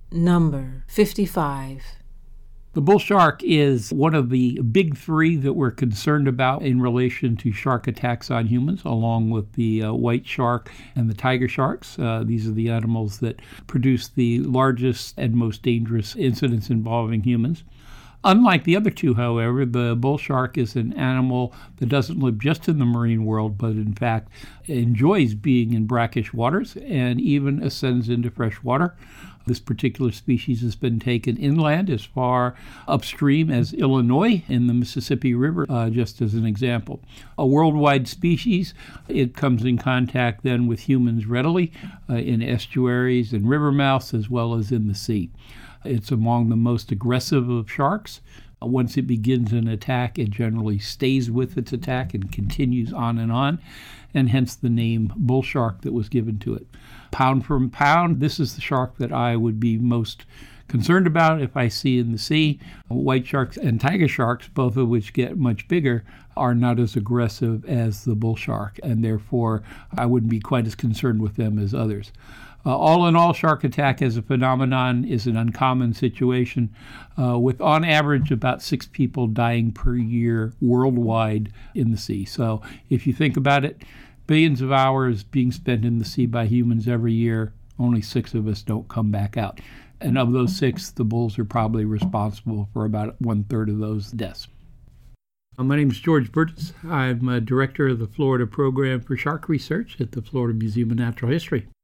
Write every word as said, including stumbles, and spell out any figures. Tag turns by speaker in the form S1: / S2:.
S1: Number fifty-five.
S2: The bull shark is one of the big three that we're concerned about in relation to shark attacks on humans, along with the uh, white shark and the tiger sharks. Uh, these are the animals that produce the largest and most dangerous incidents involving humans. Unlike the other two, however, the bull shark is an animal that doesn't live just in the marine world, but in fact enjoys being in brackish waters and even ascends into fresh water. This particular species has been taken inland as far upstream as Illinois in the Mississippi River, uh, just as an example. A worldwide species, it comes in contact then with humans readily uh, in estuaries and river mouths as well as in the sea. It's among the most aggressive of sharks. Once it begins an attack, it generally stays with its attack and continues on and on, and hence the name bull shark that was given to it. Pound for pound, this is the shark that I would be most concerned about if I see in the sea. White sharks and tiger sharks, both of which get much bigger, are not as aggressive as the bull shark, and therefore I wouldn't be quite as concerned with them as others. Uh, all in all, shark attack as a phenomenon is an uncommon situation, uh, with on average about six people dying per year worldwide in the sea. So if you think about it, billions of hours being spent in the sea by humans every year, only six of us don't come back out. And of those six, the bulls are probably responsible for about one-third of those deaths. My name is George Burgess. I'm a director of the Florida Program for Shark Research at the Florida Museum of Natural History.